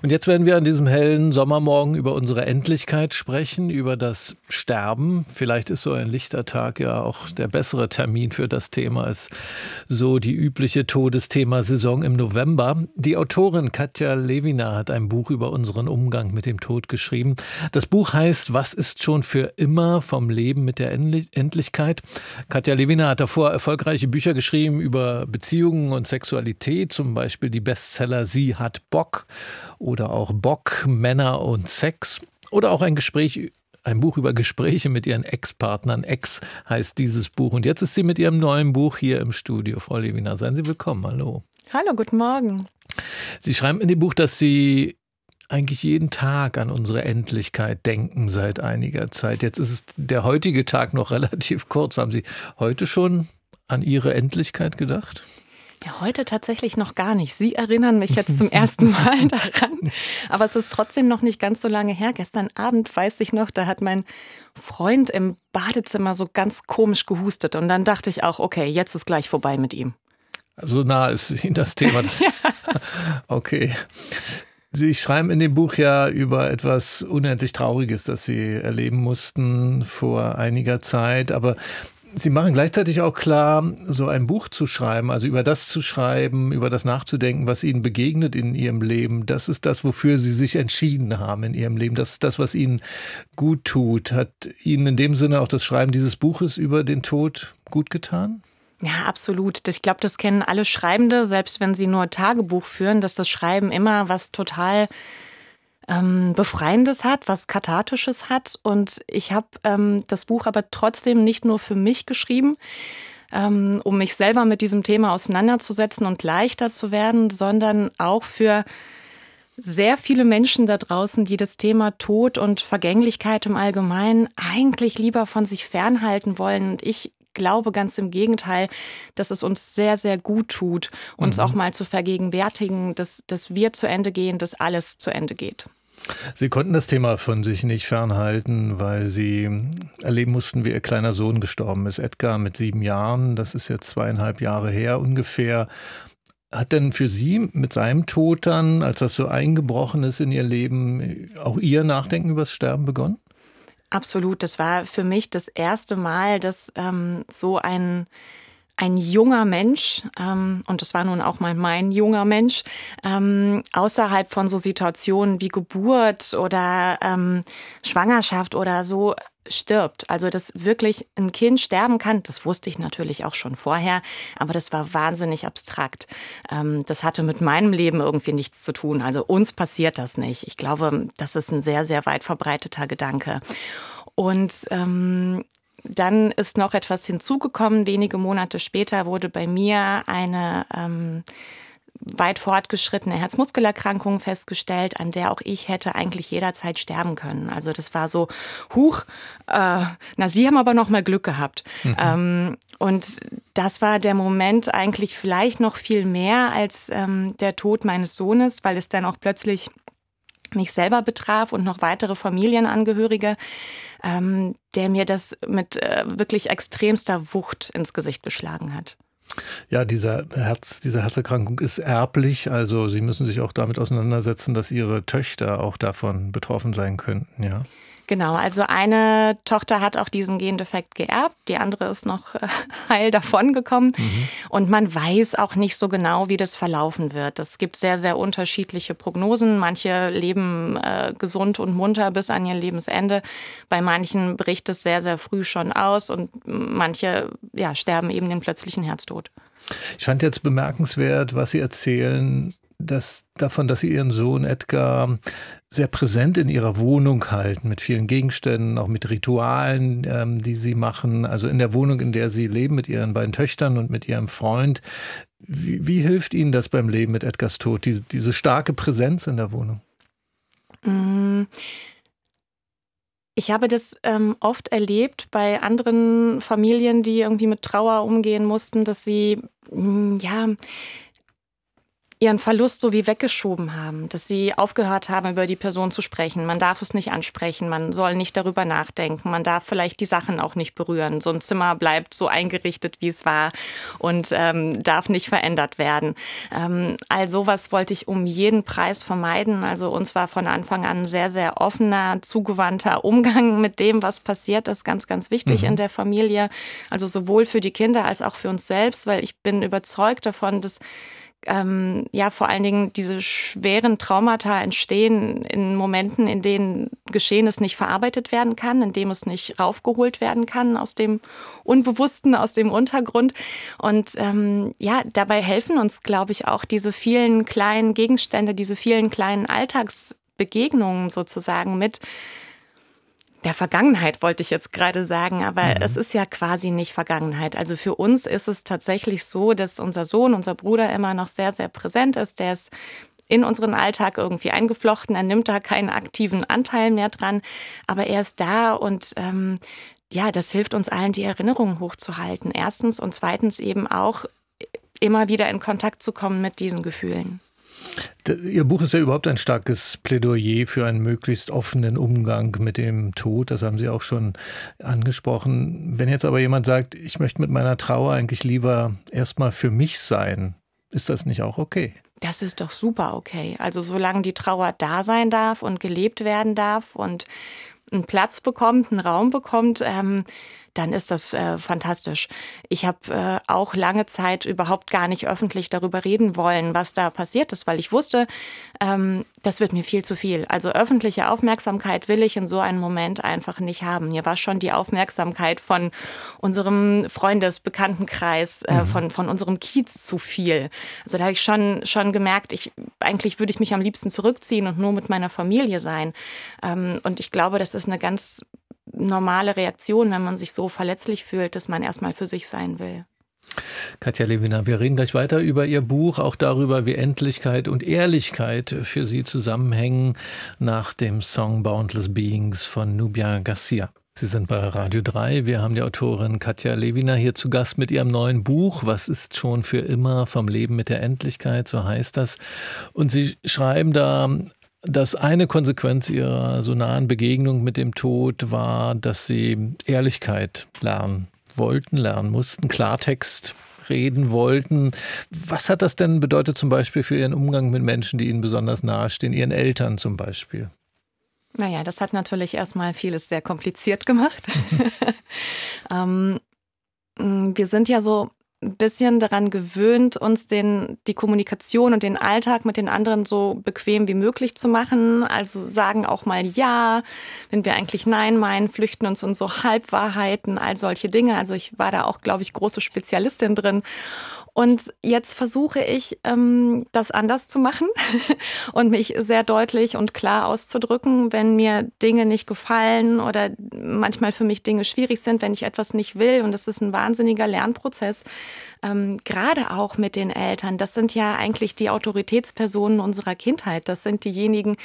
Und jetzt werden wir an diesem hellen Sommermorgen über unsere Endlichkeit sprechen, über das Sterben. Vielleicht ist so ein lichter Tag ja auch der bessere Termin für das Thema als so die übliche Todesthema-Saison im November. Die Autorin Katja Lewina hat ein Buch über unseren Umgang mit dem Tod geschrieben. Das Buch heißt „Was ist schon für immer? Vom Leben mit der Endlichkeit?" Katja Lewina hat davor erfolgreiche Bücher geschrieben über Beziehungen und Sexualität, zum Beispiel die Bestseller „Sie hat Bock" oder auch „Bock, Männer und Sex" oder auch ein Buch über Gespräche mit ihren Ex-Partnern. Ex heißt dieses Buch. Und jetzt ist sie mit ihrem neuen Buch hier im Studio. Frau Lewina, seien Sie willkommen. Hallo. Hallo, guten Morgen. Sie schreiben in dem Buch, dass Sie eigentlich jeden Tag an unsere Endlichkeit denken seit einiger Zeit. Jetzt ist der heutige Tag noch relativ kurz. Haben Sie heute schon an Ihre Endlichkeit gedacht? Ja, heute tatsächlich noch gar nicht. Sie erinnern mich jetzt zum ersten Mal daran. Aber es ist trotzdem noch nicht ganz so lange her. Gestern Abend, weiß ich noch, da hat mein Freund im Badezimmer so ganz komisch gehustet. Und dann dachte ich auch, okay, jetzt ist gleich vorbei mit ihm. So nah ist Ihnen das Thema. Ja. Okay. Sie schreiben in dem Buch ja über etwas unendlich Trauriges, das Sie erleben mussten vor einiger Zeit. Aber Sie machen gleichzeitig auch klar, so ein Buch zu schreiben, also über das zu schreiben, über das nachzudenken, was Ihnen begegnet in Ihrem Leben. Das ist das, wofür Sie sich entschieden haben in Ihrem Leben. Das ist das, was Ihnen gut tut. Hat Ihnen in dem Sinne auch das Schreiben dieses Buches über den Tod gut getan? Ja, absolut. Ich glaube, das kennen alle Schreibende, selbst wenn sie nur Tagebuch führen, dass das Schreiben immer was total Befreiendes hat, was Kathartisches hat. Und ich habe das Buch aber trotzdem nicht nur für mich geschrieben, um mich selber mit diesem Thema auseinanderzusetzen und leichter zu werden, sondern auch für sehr viele Menschen da draußen, die das Thema Tod und Vergänglichkeit im Allgemeinen eigentlich lieber von sich fernhalten wollen. Und ich glaube ganz im Gegenteil, dass es uns sehr, sehr gut tut, uns auch mal zu vergegenwärtigen, dass wir zu Ende gehen, dass alles zu Ende geht. Sie konnten das Thema von sich nicht fernhalten, weil Sie erleben mussten, wie Ihr kleiner Sohn gestorben ist. Edgar mit 7 Jahren, das ist jetzt 2,5 Jahre her ungefähr. Hat denn für Sie mit seinem Tod dann, als das so eingebrochen ist in Ihr Leben, auch Ihr Nachdenken über das Sterben begonnen? Absolut, das war für mich das erste Mal, dass so ein junger Mensch, und das war nun auch mal mein junger Mensch, außerhalb von so Situationen wie Geburt oder Schwangerschaft oder so stirbt. Also, dass wirklich ein Kind sterben kann, das wusste ich natürlich auch schon vorher, aber das war wahnsinnig abstrakt. Das hatte mit meinem Leben irgendwie nichts zu tun. Also uns passiert das nicht. Ich glaube, das ist ein sehr, sehr weit verbreiteter Gedanke. Und dann ist noch etwas hinzugekommen. Wenige Monate später wurde bei mir eine weit fortgeschrittene Herzmuskelerkrankung festgestellt, an der auch ich hätte eigentlich jederzeit sterben können. Also das war so, Sie haben aber noch mal Glück gehabt. Und das war der Moment eigentlich vielleicht noch viel mehr als der Tod meines Sohnes, weil es dann auch plötzlich mich selber betraf und noch weitere Familienangehörige, der mir das mit wirklich extremster Wucht ins Gesicht geschlagen hat. Ja, diese Herzerkrankung ist erblich, also Sie müssen sich auch damit auseinandersetzen, dass Ihre Töchter auch davon betroffen sein könnten, ja. Genau, also eine Tochter hat auch diesen Gendefekt geerbt, die andere ist noch heil davongekommen. Und man weiß auch nicht so genau, wie das verlaufen wird. Es gibt sehr, sehr unterschiedliche Prognosen. Manche leben gesund und munter bis an ihr Lebensende. Bei manchen bricht es sehr, sehr früh schon aus und manche sterben eben den plötzlichen Herztod. Ich fand jetzt bemerkenswert, was Sie erzählen, dass Sie Ihren Sohn Edgar sehr präsent in Ihrer Wohnung halten, mit vielen Gegenständen, auch mit Ritualen, die Sie machen. Also in der Wohnung, in der Sie leben, mit Ihren beiden Töchtern und mit Ihrem Freund. Wie hilft Ihnen das beim Leben mit Edgars Tod, diese starke Präsenz in der Wohnung? Ich habe das oft erlebt bei anderen Familien, die irgendwie mit Trauer umgehen mussten, dass sie ihren Verlust so wie weggeschoben haben, dass sie aufgehört haben, über die Person zu sprechen. Man darf es nicht ansprechen, man soll nicht darüber nachdenken, man darf vielleicht die Sachen auch nicht berühren. So ein Zimmer bleibt so eingerichtet, wie es war und darf nicht verändert werden. All sowas wollte ich um jeden Preis vermeiden. Also uns war von Anfang an ein sehr, sehr offener, zugewandter Umgang mit dem, was passiert ist, ganz, ganz wichtig in der Familie. Also sowohl für die Kinder als auch für uns selbst, weil ich bin überzeugt davon, dass vor allen Dingen diese schweren Traumata entstehen in Momenten, in denen Geschehenes nicht verarbeitet werden kann, in dem es nicht raufgeholt werden kann aus dem Unbewussten, aus dem Untergrund. Und dabei helfen uns, glaube ich, auch diese vielen kleinen Gegenstände, diese vielen kleinen Alltagsbegegnungen sozusagen mit der Vergangenheit, wollte ich jetzt gerade sagen, aber es ist ja quasi nicht Vergangenheit. Also für uns ist es tatsächlich so, dass unser Sohn, unser Bruder immer noch sehr, sehr präsent ist. Der ist in unseren Alltag irgendwie eingeflochten. Er nimmt da keinen aktiven Anteil mehr dran, aber er ist da und das hilft uns allen, die Erinnerungen hochzuhalten. Erstens und zweitens eben auch immer wieder in Kontakt zu kommen mit diesen Gefühlen. Ihr Buch ist ja überhaupt ein starkes Plädoyer für einen möglichst offenen Umgang mit dem Tod. Das haben Sie auch schon angesprochen. Wenn jetzt aber jemand sagt, ich möchte mit meiner Trauer eigentlich lieber erstmal für mich sein, ist das nicht auch okay? Das ist doch super okay. Also solange die Trauer da sein darf und gelebt werden darf und einen Platz bekommt, einen Raum bekommt, dann ist das fantastisch. Ich habe auch lange Zeit überhaupt gar nicht öffentlich darüber reden wollen, was da passiert ist, weil ich wusste, das wird mir viel zu viel. Also öffentliche Aufmerksamkeit will ich in so einem Moment einfach nicht haben. Mir war schon die Aufmerksamkeit von unserem Bekanntenkreis, von unserem Kiez zu viel. Also da habe ich schon gemerkt, eigentlich würde ich mich am liebsten zurückziehen und nur mit meiner Familie sein. Und ich glaube, das ist eine ganz normale Reaktion, wenn man sich so verletzlich fühlt, dass man erstmal für sich sein will. Katja Lewiner, wir reden gleich weiter über Ihr Buch, auch darüber, wie Endlichkeit und Ehrlichkeit für Sie zusammenhängen, nach dem Song Boundless Beings von Nubya Garcia. Sie sind bei Radio 3. Wir haben die Autorin Katja Lewiner hier zu Gast mit ihrem neuen Buch Was ist schon für immer vom Leben mit der Endlichkeit, so heißt das. Und Sie schreiben da, dass eine Konsequenz Ihrer so nahen Begegnung mit dem Tod war, dass Sie Ehrlichkeit lernen mussten, Klartext reden wollten. Was hat das denn bedeutet zum Beispiel für Ihren Umgang mit Menschen, die Ihnen besonders nahestehen, Ihren Eltern zum Beispiel? Naja, das hat natürlich erstmal vieles sehr kompliziert gemacht. Wir sind ja so ein bisschen daran gewöhnt, uns die Kommunikation und den Alltag mit den anderen so bequem wie möglich zu machen. Also sagen auch mal Ja, wenn wir eigentlich Nein meinen, flüchten uns in so Halbwahrheiten, all solche Dinge. Also ich war da auch, glaube ich, große Spezialistin drin. Und jetzt versuche ich, das anders zu machen und mich sehr deutlich und klar auszudrücken, wenn mir Dinge nicht gefallen oder manchmal für mich Dinge schwierig sind, wenn ich etwas nicht will. Und das ist ein wahnsinniger Lernprozess, gerade auch mit den Eltern. Das sind ja eigentlich die Autoritätspersonen unserer Kindheit. Das sind diejenigen,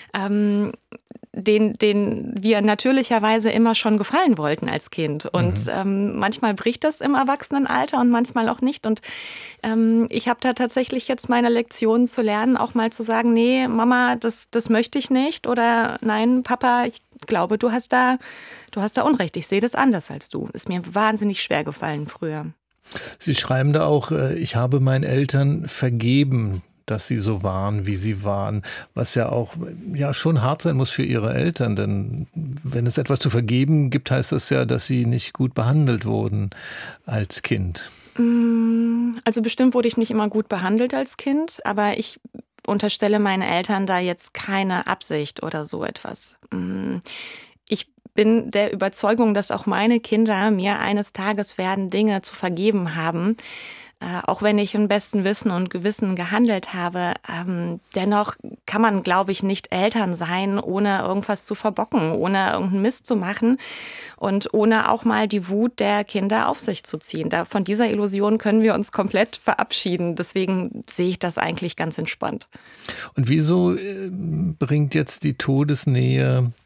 denen wir natürlicherweise immer schon gefallen wollten als Kind. Und manchmal bricht das im Erwachsenenalter und manchmal auch nicht. Und ich habe da tatsächlich jetzt meine Lektionen zu lernen, auch mal zu sagen, nee, Mama, das möchte ich nicht. Oder nein, Papa, ich glaube, du hast da Unrecht. Ich sehe das anders als du. Ist mir wahnsinnig schwer gefallen früher. Sie schreiben da auch, ich habe meinen Eltern vergeben, dass sie so waren, wie sie waren, was ja auch schon hart sein muss für ihre Eltern, denn wenn es etwas zu vergeben gibt, heißt das ja, dass sie nicht gut behandelt wurden als Kind. Also bestimmt wurde ich nicht immer gut behandelt als Kind, aber ich unterstelle meinen Eltern da jetzt keine Absicht oder so etwas. Ich bin der Überzeugung, dass auch meine Kinder mir eines Tages werden Dinge zu vergeben haben, auch wenn ich im besten Wissen und Gewissen gehandelt habe. Dennoch kann man, glaube ich, nicht Eltern sein, ohne irgendwas zu verbocken, ohne irgendeinen Mist zu machen und ohne auch mal die Wut der Kinder auf sich zu ziehen. Von dieser Illusion können wir uns komplett verabschieden. Deswegen sehe ich das eigentlich ganz entspannt. Und wieso bringt jetzt die Todesnähe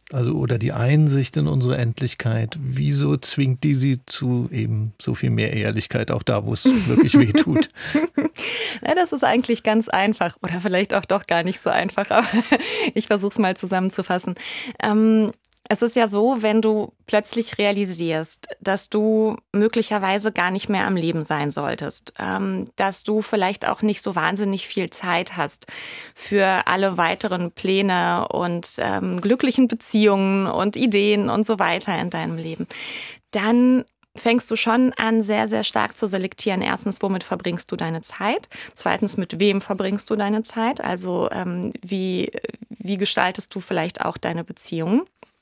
Also oder die Einsicht in unsere Endlichkeit, wieso zwingt die Sie zu eben so viel mehr Ehrlichkeit, auch da, wo es wirklich weh tut? Ja, das ist eigentlich ganz einfach oder vielleicht auch doch gar nicht so einfach, aber ich versuche es mal zusammenzufassen. Es ist ja so, wenn du plötzlich realisierst, dass du möglicherweise gar nicht mehr am Leben sein solltest, dass du vielleicht auch nicht so wahnsinnig viel Zeit hast für alle weiteren Pläne und glücklichen Beziehungen und Ideen und so weiter in deinem Leben, dann fängst du schon an, sehr, sehr stark zu selektieren. Erstens, womit verbringst du deine Zeit? Zweitens, mit wem verbringst du deine Zeit? Also wie gestaltest du vielleicht auch deine Beziehungen?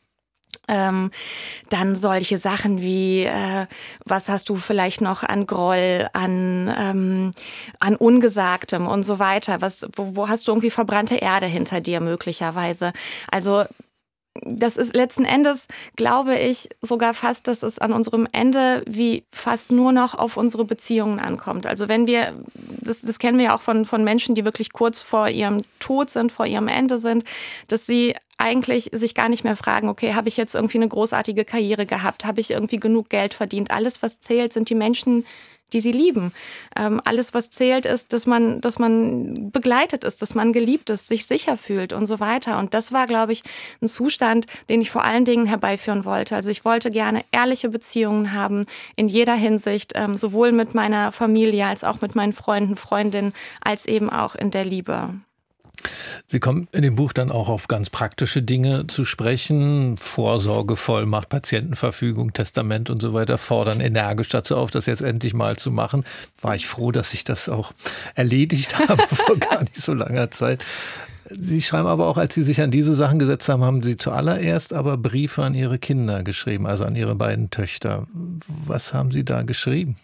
Dann solche Sachen wie, was hast du vielleicht noch an Groll, an Ungesagtem und so weiter? Wo hast du irgendwie verbrannte Erde hinter dir möglicherweise? Also das ist letzten Endes, glaube ich, sogar fast, dass es an unserem Ende wie fast nur noch auf unsere Beziehungen ankommt. Also wenn wir, das kennen wir ja auch von Menschen, die wirklich kurz vor ihrem Tod sind, vor ihrem Ende sind, dass sie eigentlich sich gar nicht mehr fragen, okay, habe ich jetzt irgendwie eine großartige Karriere gehabt? Habe ich irgendwie genug Geld verdient? Alles, was zählt, sind die Menschen, die sie lieben. Alles, was zählt, ist, dass man begleitet ist, dass man geliebt ist, sich sicher fühlt und so weiter. Und das war, glaube ich, ein Zustand, den ich vor allen Dingen herbeiführen wollte. Also ich wollte gerne ehrliche Beziehungen haben, in jeder Hinsicht, sowohl mit meiner Familie als auch mit meinen Freunden, Freundinnen, als eben auch in der Liebe. Sie kommen in dem Buch dann auch auf ganz praktische Dinge zu sprechen. Vorsorgevollmacht, Patientenverfügung, Testament und so weiter, fordern energisch dazu auf, das jetzt endlich mal zu machen. War ich froh, dass ich das auch erledigt habe vor gar nicht so langer Zeit. Sie schreiben aber auch, als Sie sich an diese Sachen gesetzt haben, haben Sie zuallererst aber Briefe an Ihre Kinder geschrieben, also an Ihre beiden Töchter. Was haben Sie da geschrieben?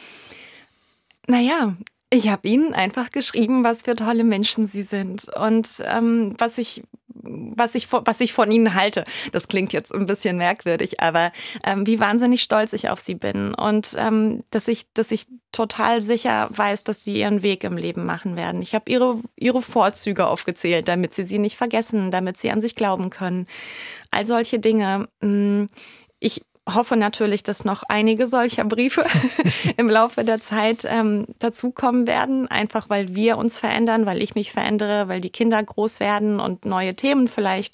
Naja, ich habe ihnen einfach geschrieben, was für tolle Menschen sie sind und was ich von ihnen halte. Das klingt jetzt ein bisschen merkwürdig, aber wie wahnsinnig stolz ich auf sie bin und dass ich total sicher weiß, dass sie ihren Weg im Leben machen werden. Ich habe ihre Vorzüge aufgezählt, damit sie nicht vergessen, damit sie an sich glauben können. All solche Dinge. Ich hoffe natürlich, dass noch einige solcher Briefe im Laufe der Zeit dazukommen werden, einfach weil wir uns verändern, weil ich mich verändere, weil die Kinder groß werden und neue Themen vielleicht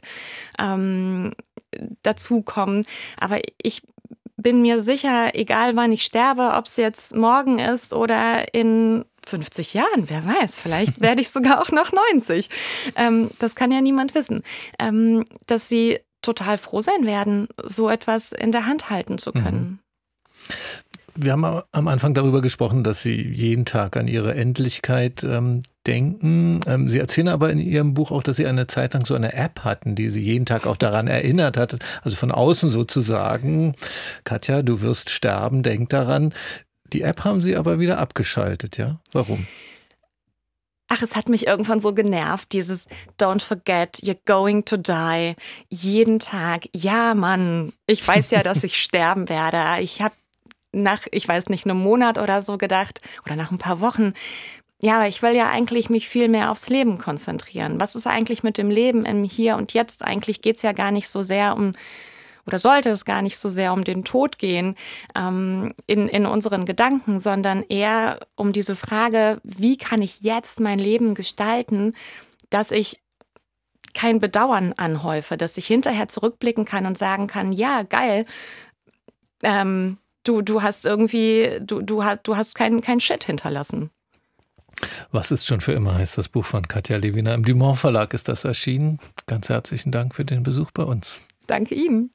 dazukommen. Aber ich bin mir sicher, egal wann ich sterbe, ob es jetzt morgen ist oder in 50 Jahren, wer weiß, vielleicht werde ich sogar auch noch 90. Das kann ja niemand wissen, dass sie total froh sein werden, so etwas in der Hand halten zu können. Wir haben am Anfang darüber gesprochen, dass Sie jeden Tag an Ihre Endlichkeit denken. Sie erzählen aber in Ihrem Buch auch, dass Sie eine Zeit lang so eine App hatten, die Sie jeden Tag auch daran erinnert hat. Also von außen sozusagen, Katja, du wirst sterben, denk daran. Die App haben Sie aber wieder abgeschaltet, ja? Warum? Ach, es hat mich irgendwann so genervt, dieses Don't forget, you're going to die. Jeden Tag. Ja, Mann, ich weiß ja, dass ich sterben werde. Ich habe ich weiß nicht, einem Monat oder so gedacht oder nach ein paar Wochen, ja, aber ich will ja eigentlich mich viel mehr aufs Leben konzentrieren. Was ist eigentlich mit dem Leben im Hier und Jetzt? Eigentlich geht es ja gar nicht so sehr oder sollte es gar nicht so sehr um den Tod gehen in unseren Gedanken, sondern eher um diese Frage, wie kann ich jetzt mein Leben gestalten, dass ich kein Bedauern anhäufe, dass ich hinterher zurückblicken kann und sagen kann, ja, geil, du hast irgendwie, du hast kein Shit hinterlassen. Was ist schon für immer, heißt das Buch von Katja Lewiner. Im Dumont Verlag ist das erschienen. Ganz herzlichen Dank für den Besuch bei uns. Danke Ihnen.